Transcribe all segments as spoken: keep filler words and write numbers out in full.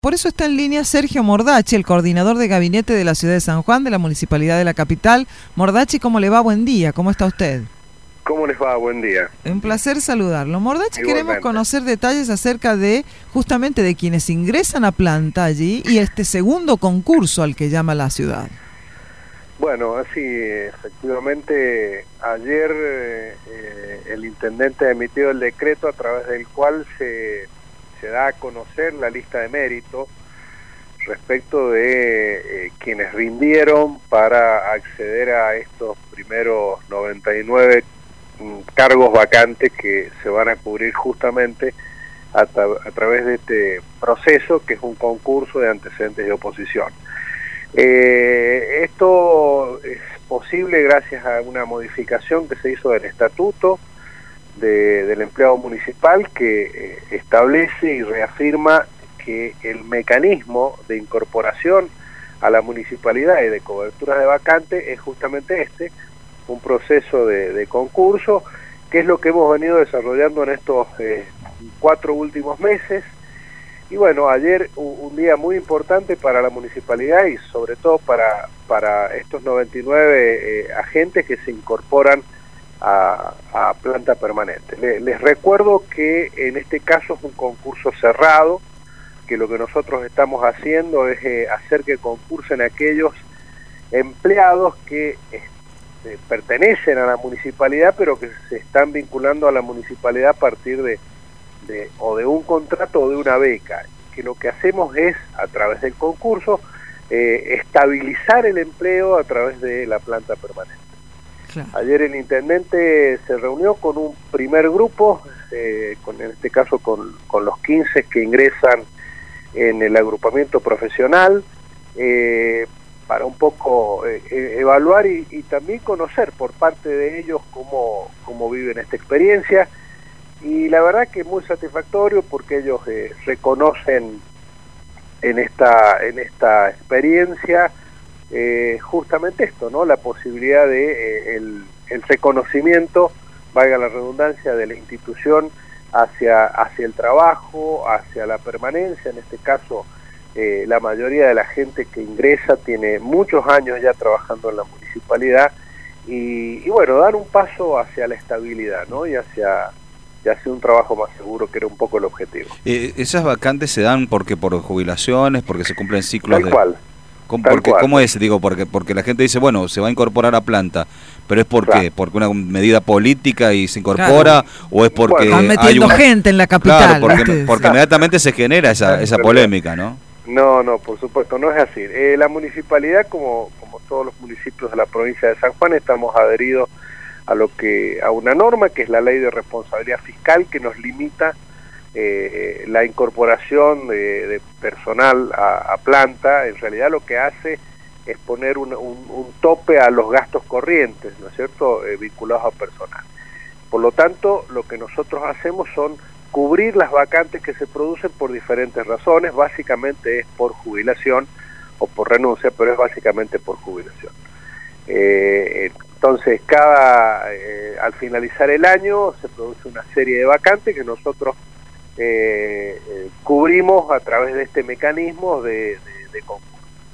por eso está en línea Sergio Mordachi, el coordinador de gabinete de la ciudad de San Juan, de la Municipalidad de la Capital. Mordachi, ¿cómo le va? Buen día, ¿cómo está usted? ¿Cómo les va? Buen día. Un placer saludarlo. Mordachi, Igualmente. Queremos conocer detalles acerca de, justamente, de quienes ingresan a planta allí y este segundo concurso al que llama la ciudad. Bueno, así, efectivamente, ayer eh, el intendente emitió el decreto a través del cual se, se da a conocer la lista de méritos respecto de eh, quienes rindieron para acceder a estos primeros noventa y nueve cargos vacantes que se van a cubrir justamente a, tra a través de este proceso, que es un concurso de antecedentes de oposición. Eh, esto es posible gracias a una modificación que se hizo del estatuto de, del empleado municipal, que eh, establece y reafirma que el mecanismo de incorporación a la municipalidad y de cobertura de vacantes es justamente este, un proceso de, de concurso, que es lo que hemos venido desarrollando en estos eh, cuatro últimos meses. Y bueno, ayer un día muy importante para la municipalidad y sobre todo para, para estos noventa y nueve eh, agentes que se incorporan a, a planta permanente. Les, les recuerdo que en este caso es un concurso cerrado, que lo que nosotros estamos haciendo es eh, hacer que concursen aquellos empleados que eh, pertenecen a la municipalidad, pero que se están vinculando a la municipalidad a partir de De, o de un contrato o de una beca, que lo que hacemos es, a través del concurso, eh, estabilizar el empleo a través de la planta permanente. Claro. Ayer el intendente se reunió con un primer grupo, eh, con, en este caso con, con los quince que ingresan en el agrupamiento profesional, eh, para un poco eh, evaluar y, y también conocer por parte de ellos cómo, cómo viven esta experiencia. Y la verdad que es muy satisfactorio porque ellos eh, reconocen en esta en esta experiencia eh, justamente esto, ¿no? La posibilidad de eh, el, el reconocimiento, valga la redundancia, de la institución hacia hacia el trabajo, hacia la permanencia. En este caso, eh, la mayoría de la gente que ingresa tiene muchos años ya trabajando en la municipalidad y, y bueno, dar un paso hacia la estabilidad, ¿no? Y hacia y hace un trabajo más seguro, que era un poco el objetivo. Eh, ¿Esas vacantes se dan porque por jubilaciones, porque se cumplen ciclos tal de...? Cual, ¿Cómo, tal porque, cual. ¿Cómo es? Digo, porque porque la gente dice, bueno, se va a incorporar a planta, pero ¿es por claro. qué? ¿Porque una medida política y se incorpora? Claro. ¿O es porque bueno, están metiendo hay una... gente en la capital? Claro, porque, porque inmediatamente se genera esa, esa polémica, ¿no? No, no, por supuesto, no es así. Eh, la municipalidad, como, como todos los municipios de la provincia de San Juan, estamos adheridos a lo que a una norma que es la ley de responsabilidad fiscal, que nos limita eh, la incorporación de, de personal a, a planta. En realidad lo que hace es poner un, un, un tope a los gastos corrientes, ¿no es cierto?, eh, vinculados a personal. Por lo tanto, lo que nosotros hacemos son cubrir las vacantes que se producen por diferentes razones. Básicamente es por jubilación o por renuncia, pero es básicamente por jubilación. Eh, entonces cada eh, al finalizar el año se produce una serie de vacantes que nosotros eh, eh, cubrimos a través de este mecanismo de, de, de concurso.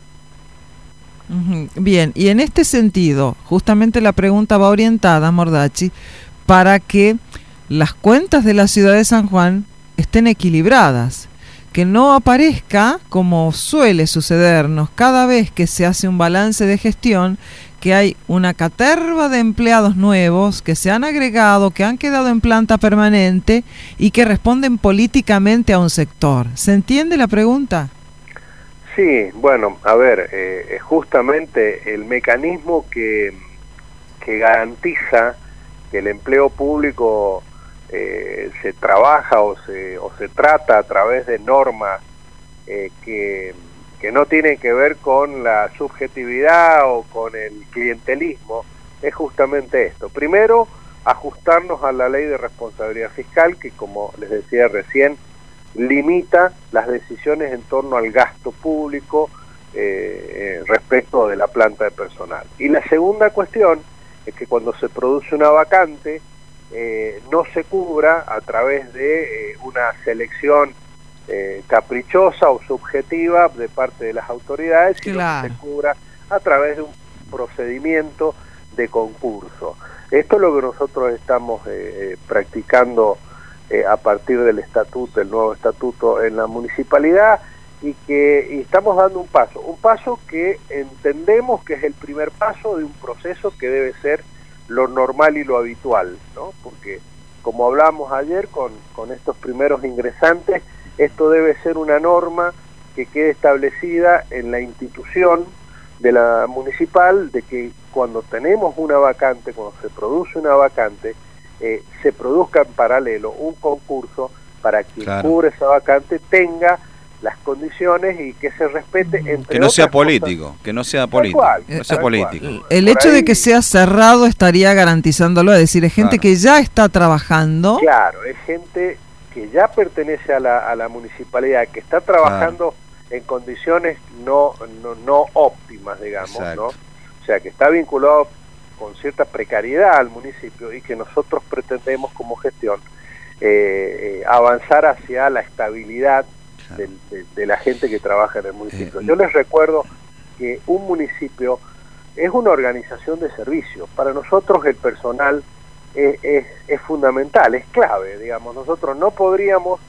Uh-huh. Bien, y en este sentido, justamente la pregunta va orientada, Mordachi, para que las cuentas de la ciudad de San Juan estén equilibradas, que no aparezca, como suele sucedernos cada vez que se hace un balance de gestión, que hay una caterva de empleados nuevos que se han agregado, que han quedado en planta permanente y que responden políticamente a un sector. ¿Se entiende la pregunta? Sí, bueno, a ver, eh, justamente el mecanismo que, que garantiza que el empleo público eh, se trabaja o se, o se trata a través de normas eh, que... que no tienen que ver con la subjetividad o con el clientelismo, es justamente esto. Primero, ajustarnos a la ley de responsabilidad fiscal, que como les decía recién, limita las decisiones en torno al gasto público eh, respecto de la planta de personal. Y la segunda cuestión es que cuando se produce una vacante, eh, no se cubra a través de eh, una selección eh, caprichosa o subjetiva de parte de las autoridades, claro, sino que se cubra a través de un procedimiento de concurso. Esto es lo que nosotros estamos eh, practicando eh, a partir del estatuto, del nuevo estatuto en la municipalidad, y que y estamos dando un paso, un paso que entendemos que es el primer paso de un proceso que debe ser lo normal y lo habitual, ¿no? Porque como hablamos ayer con, con estos primeros ingresantes, esto debe ser una norma que quede establecida en la institución de la municipal, de que cuando tenemos una vacante, cuando se produce una vacante, eh, se produzca en paralelo un concurso para que claro, cubre esa vacante tenga las condiciones y que se respete entre que no sea otras político, cosas. que no sea político, cual, no sea tal político. cual. El Por hecho ahí- de que sea cerrado estaría garantizándolo, es decir, es gente Claro. que ya está trabajando. Claro, es gente que ya pertenece a la, a la municipalidad, que está trabajando en condiciones no, no, no óptimas, digamos, Exacto. ¿no? O sea, que está vinculado con cierta precariedad al municipio y que nosotros pretendemos como gestión eh, eh, avanzar hacia la estabilidad Claro. de, de, de la gente que trabaja en el municipio. Eh, Yo les recuerdo que un municipio es una organización de servicios. Para nosotros el personal es, es, es fundamental, es clave, digamos. Nosotros no podríamos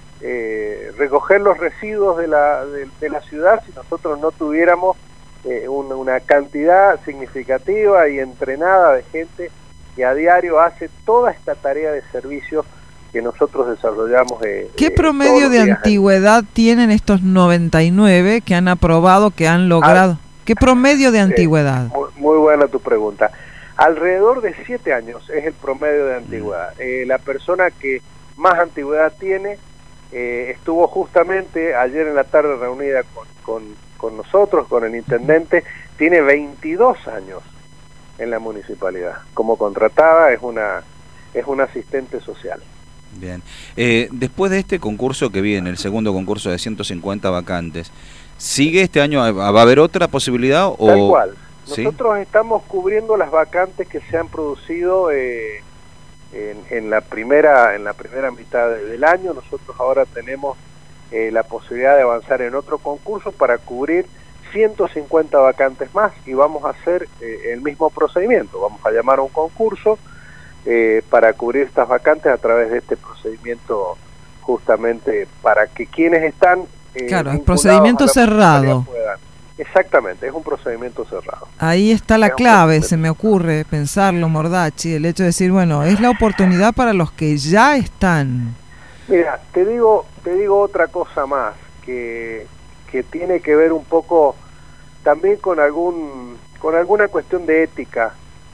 eh, recoger los residuos de la, de, de la ciudad si nosotros no tuviéramos eh, una, una cantidad significativa y entrenada de gente que a diario hace toda esta tarea de servicios que nosotros desarrollamos. Eh, ¿Qué eh, promedio todos los de días. antigüedad tienen estos noventa y nueve que han aprobado, que han logrado? ¿Qué promedio de antigüedad? Muy, muy buena tu pregunta. Alrededor de siete años es el promedio de antigüedad. Eh, la persona que más antigüedad tiene eh, estuvo justamente ayer en la tarde reunida con, con, con nosotros, con el intendente, tiene veintidós años en la municipalidad. Como contratada es una, es una asistente social. Bien. Eh, después de este concurso que viene, el segundo concurso de ciento cincuenta vacantes, ¿sigue este año? ¿Va a haber otra posibilidad? O... Tal cual. ¿Sí? Nosotros estamos cubriendo las vacantes que se han producido eh, en, en la primera en la primera mitad de, del año. Nosotros ahora tenemos eh, la posibilidad de avanzar en otro concurso para cubrir ciento cincuenta vacantes más y vamos a hacer eh, el mismo procedimiento. Vamos a llamar a un concurso eh, para cubrir estas vacantes a través de este procedimiento, justamente para que quienes están eh, Claro, es vinculados procedimiento a la cerrado. municipalidad puedan. Exactamente, es un procedimiento cerrado. Ahí está la Es un clave, procedimiento. se me ocurre pensarlo, Mordachi, el hecho de decir, bueno, es la oportunidad para los que ya están. Mira, te digo, te digo otra cosa más que, que tiene que ver un poco también con algún, con alguna cuestión de ética.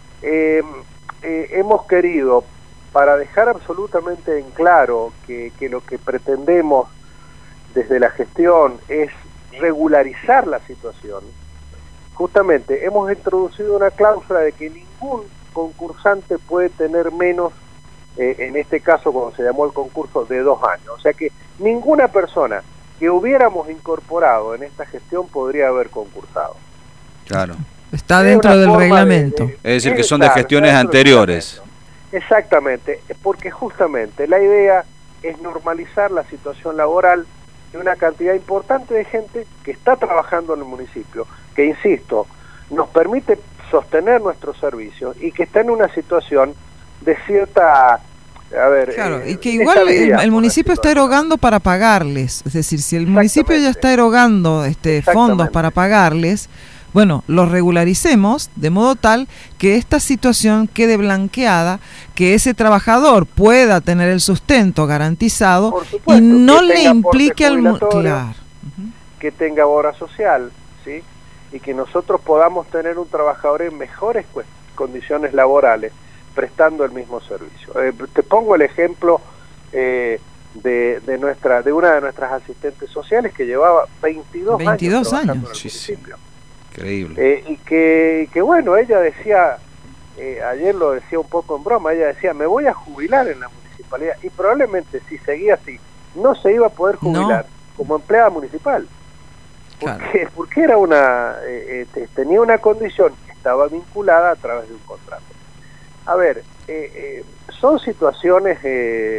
Eh, eh, hemos querido, para dejar absolutamente en claro que, que lo que pretendemos desde la gestión es regularizar la situación, justamente hemos introducido una cláusula de que ningún concursante puede tener menos, eh, en este caso cuando se llamó el concurso, de dos años. O sea que ninguna persona que hubiéramos incorporado en esta gestión podría haber concursado. Claro. Está Es dentro una del forma de- reglamento. de- Es decir, que es, son de claro, gestiones está dentro del anteriores. reglamento. Exactamente, porque justamente la idea es normalizar la situación laboral de una cantidad importante de gente que está trabajando en el municipio, que insisto, nos permite sostener nuestros servicios y que está en una situación de cierta, a ver, Claro, eh, y que igual el, estabilidad, el por municipio está decirlo así. erogando para pagarles. Es decir, si el municipio ya Exactamente. está erogando este, fondos Exactamente. para pagarles, bueno, los regularicemos de modo tal que esta situación quede blanqueada, que ese trabajador pueda tener el sustento garantizado Por supuesto, y no que le tenga implique al... aporte mu- jubilatorio, Claro. que tenga obra social, ¿sí? Y que nosotros podamos tener un trabajador en mejores cu- condiciones laborales, prestando el mismo servicio. Eh, te pongo el ejemplo eh, de, de nuestra de una de nuestras asistentes sociales que llevaba veintidós, veintidós años trabajando años. en el Sí, sí. municipio. Increíble. Eh, y que, que bueno, ella decía, eh, ayer lo decía un poco en broma, ella decía, me voy a jubilar en la municipalidad, y probablemente si seguía así, no se iba a poder jubilar como empleada municipal. Claro. Porque, porque era una eh, eh, tenía una condición, estaba vinculada a través de un contrato. A ver, eh, eh, son situaciones eh,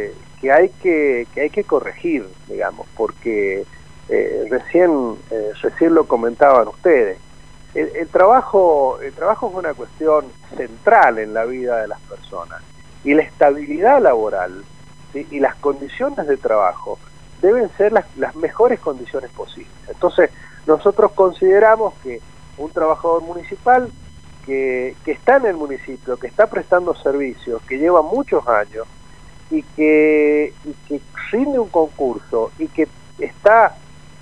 que hay que, que hay que corregir, digamos, porque eh, recién, eh, recién lo comentaban ustedes. El, el trabajo, el trabajo es una cuestión central en la vida de las personas, y la estabilidad laboral, ¿sí?, y las condiciones de trabajo deben ser las, las mejores condiciones posibles. Entonces, nosotros consideramos que un trabajador municipal que, que está en el municipio, que está prestando servicios, que lleva muchos años y que, y que rinde un concurso y que está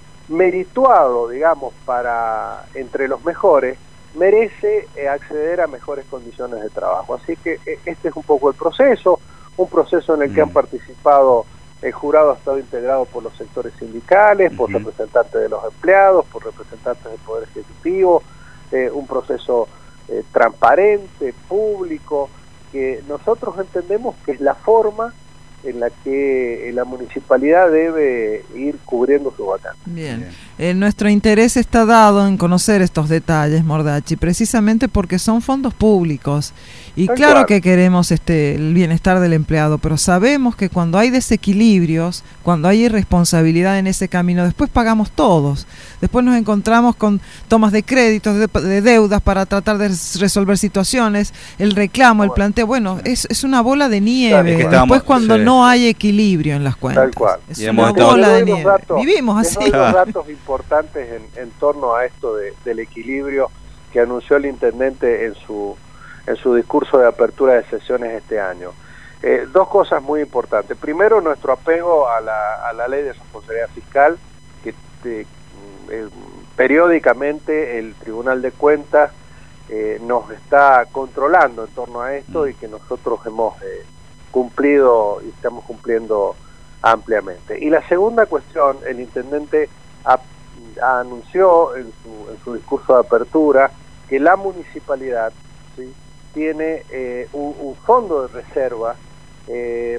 merituado, digamos, para entre los mejores, merece eh, acceder a mejores condiciones de trabajo. Así que eh, este es un poco el proceso, un proceso en el que han participado. El jurado ha estado integrado por los sectores sindicales, por uh-huh. representantes de los empleados, por representantes del Poder Ejecutivo, eh, un proceso eh, transparente, público, que nosotros entendemos que es la forma en la que la municipalidad debe ir cubriendo su vacante. Bien, Bien. Eh, nuestro interés está dado en conocer estos detalles, Mordachi, precisamente porque son fondos públicos y Tal claro cual. que queremos este el bienestar del empleado, pero sabemos que cuando hay desequilibrios, cuando hay irresponsabilidad en ese camino, después pagamos todos, después nos encontramos con tomas de créditos, de, de deudas para tratar de resolver situaciones, el reclamo, bueno. el planteo, bueno, es, es una bola de nieve, después estamos, cuando sí. no hay equilibrio en las cuentas. Tal cual. Es una bola de nieve. Datos, Vivimos así. Hay dos datos importantes en, en torno a esto de, del equilibrio que anunció el intendente en su en su discurso de apertura de sesiones este año. Eh, dos cosas muy importantes. Primero, nuestro apego a la, a la ley de responsabilidad fiscal, que eh, eh, periódicamente el Tribunal de Cuentas eh, nos está controlando en torno a esto y que nosotros hemos eh, cumplido y estamos cumpliendo ampliamente. Y la segunda cuestión, el intendente a, a anunció en su, en su discurso de apertura que la municipalidad, ¿sí?, tiene eh, un, un fondo de reserva, eh,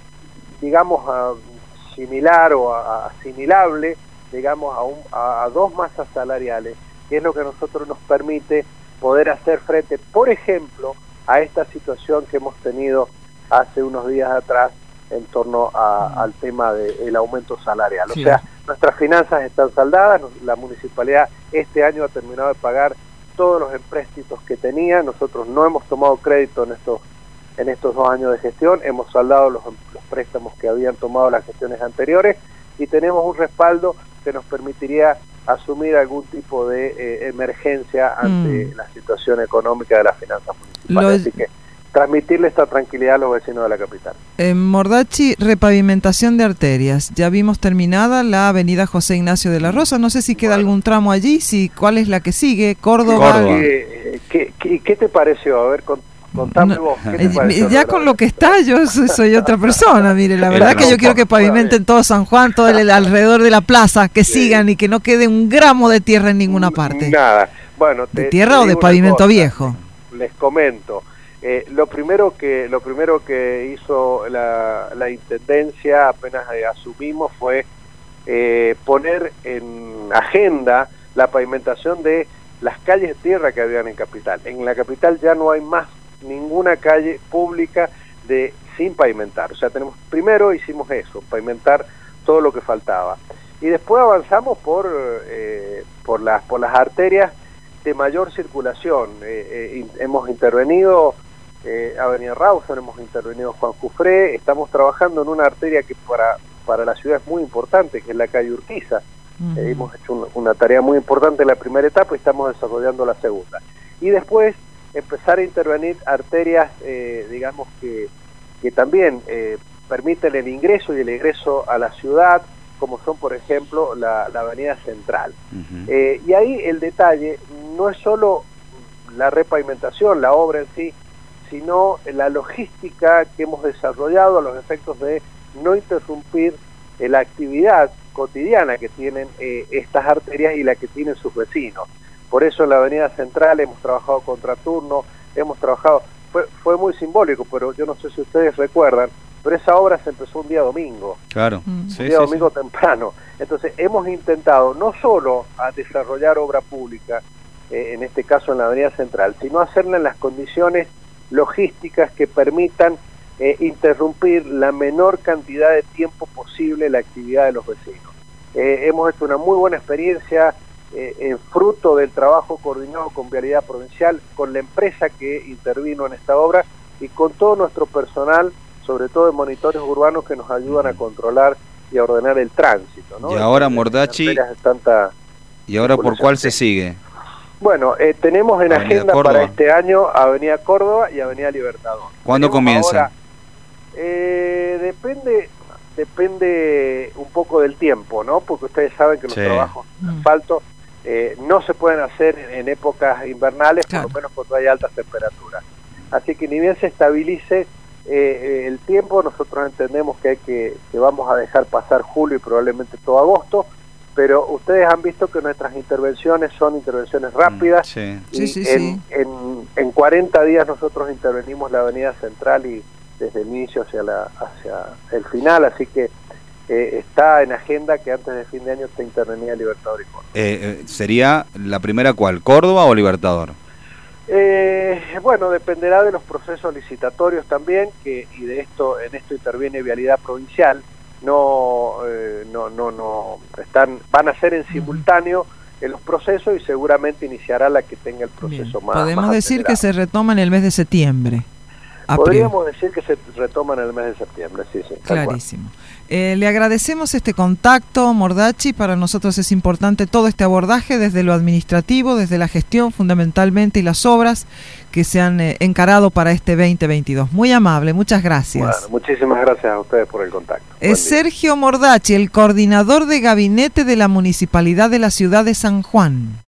digamos, a, similar o a, asimilable, digamos, a, un, a, a dos masas salariales, que es lo que a nosotros nos permite poder hacer frente, por ejemplo, a esta situación que hemos tenido hace unos días atrás en torno a, al tema del aumento salarial. Sí. O sea, nuestras finanzas están saldadas, la municipalidad este año ha terminado de pagar todos los empréstitos que tenía, nosotros no hemos tomado crédito en estos en estos dos años de gestión, hemos saldado los, los préstamos que habían tomado las gestiones anteriores y tenemos un respaldo que nos permitiría asumir algún tipo de eh, emergencia ante mm. la situación económica de las finanzas municipales. Lo... Así que transmitirle esta tranquilidad a los vecinos de la capital. En Mordachi, repavimentación de arterias. Ya vimos terminada la avenida José Ignacio de la Rosa. No sé si queda bueno. algún tramo allí, si cuál es la que sigue, Córdoba. Córdoba. ¿Qué, qué, qué, ¿Qué te pareció? A ver, con, contame no, vos. ¿Qué te pareció, ya con lo que está, yo soy, soy otra persona. Mire, la verdad que yo quiero que pavimenten todo San Juan, todo el alrededor de la plaza, que sí. sigan y que no quede un gramo de tierra en ninguna parte. Nada. Bueno, te, ¿de tierra te o de pavimento viejo? Les comento. Eh, lo primero que lo primero que hizo la, la intendencia apenas eh, asumimos fue eh, poner en agenda la pavimentación de las calles de tierra que habían en Capital. En la Capital ya no hay más ninguna calle pública de sin pavimentar. O sea, tenemos primero hicimos eso, pavimentar todo lo que faltaba. Y después avanzamos por eh, por las por las arterias de mayor circulación. Eh, eh, hemos intervenido Eh, Avenida Rawson, hemos intervenido Juan Jufré, estamos trabajando en una arteria que para para la ciudad es muy importante, que es la calle Urquiza. Uh-huh. eh, hemos hecho un, una tarea muy importante en la primera etapa y estamos desarrollando la segunda. Y después empezar a intervenir arterias, eh, digamos, que, que también eh, permiten el ingreso y el egreso a la ciudad, como son, por ejemplo, la, la Avenida Central. Uh-huh. eh, y ahí el detalle no es solo la repavimentación, la obra en sí, sino la logística que hemos desarrollado a los efectos de no interrumpir eh, la actividad cotidiana que tienen eh, estas arterias y la que tienen sus vecinos. Por eso en la Avenida Central hemos trabajado contraturno, hemos trabajado, fue, fue muy simbólico, pero yo no sé si ustedes recuerdan, pero esa obra se empezó un día domingo. Claro. Un sí, día sí, domingo sí. temprano. Entonces hemos intentado no solo a desarrollar obra pública, eh, en este caso en la Avenida Central, sino hacerla en las condiciones logísticas que permitan eh, interrumpir la menor cantidad de tiempo posible la actividad de los vecinos. Eh, hemos hecho una muy buena experiencia, eh, en fruto del trabajo coordinado con Vialidad Provincial, con la empresa que intervino en esta obra y con todo nuestro personal, sobre todo de monitores urbanos que nos ayudan a controlar y a ordenar el tránsito, ¿no? Y ahora, Entonces, Mordachi, tanta ¿y ahora por cuál se sigue? Bueno, eh, tenemos en Avenida agenda Córdoba. para este año Avenida Córdoba y Avenida Libertador. ¿Cuándo Tenemos comienza? ahora, eh, depende depende un poco del tiempo, ¿no? Porque ustedes saben que los Sí. trabajos de Mm. asfalto eh, no se pueden hacer en, en épocas invernales, Claro. por lo menos cuando hay altas temperaturas. Así que ni bien se estabilice eh, el tiempo, nosotros entendemos que hay que, que vamos a dejar pasar julio y probablemente todo agosto, pero ustedes han visto que nuestras intervenciones son intervenciones rápidas. Sí. Y Sí, sí, en, sí. En, en cuarenta días nosotros intervenimos la avenida central y desde el inicio hacia la hacia el final, así que eh, está en agenda que antes de fin de año esté intervenida Libertador y Córdoba. Eh, eh, ¿Sería la primera cuál? ¿Córdoba o Libertador? Eh, bueno, dependerá de los procesos licitatorios también, que y de esto en esto interviene Vialidad Provincial. No, eh, no, no, no, están, van a ser en simultáneo en los procesos y seguramente iniciará la que tenga el proceso Bien. más. Podemos más decir que acelerado. se retoma en el mes de septiembre. a Podríamos decir que se retoma en el mes de septiembre, sí, sí. tal Clarísimo. Eh, le agradecemos este contacto, Mordachi. Para nosotros es importante todo este abordaje desde lo administrativo, desde la gestión fundamentalmente y las obras que se han eh, encarado para este veinte veintidós. Muy amable, muchas gracias. Bueno, muchísimas gracias a ustedes por el contacto. Es Buen día. Sergio Mordachi, el coordinador de gabinete de la Municipalidad de la Ciudad de San Juan.